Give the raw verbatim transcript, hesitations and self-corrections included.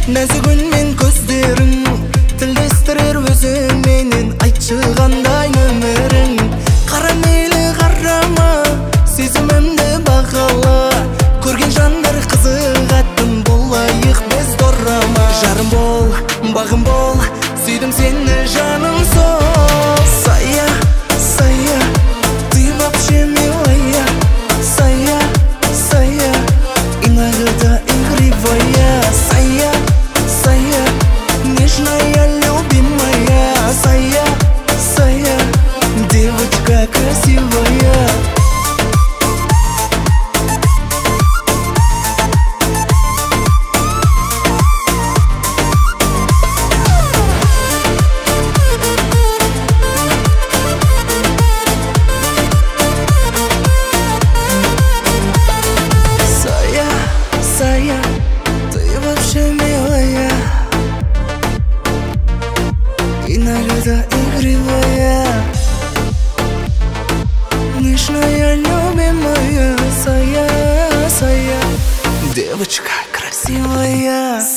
нәзік үнмен көздерің тілдестірер өзің менен, айтшы қандай нөмірің. Қара мейлі қарама, сезімімді бағала, көрген жандар қызығатын, болайық біз дорама. Жарым бол, бағым бол, сүйдім сені жаным сол. Сая, сая, ты вообще милая. Сая, сая, иногда игривая. Сая, сая, нежная, любимая. Сая, сая, девочка красивая. Сая, ты вообще милая, иногда игривая, нежная, любимая. Сая, сая, девочка красивая.